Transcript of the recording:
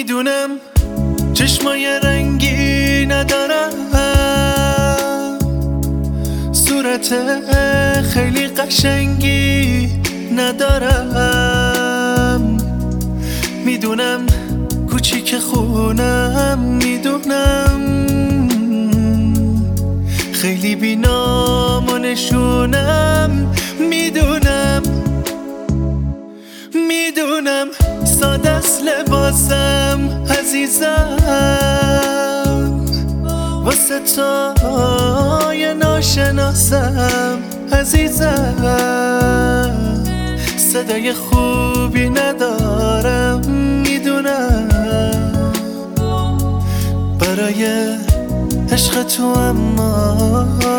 میدونم چشمای رنگی ندارم، صورت خیلی قشنگی ندارم، میدونم کوچیک خونم، میدونم خیلی بی‌نام و نشونم، میدونم ساده است لباسم عزیزم، واسه تای ناشناسم عزیزم، صدای خوبی ندارم، میدونم برای عشق تو، اما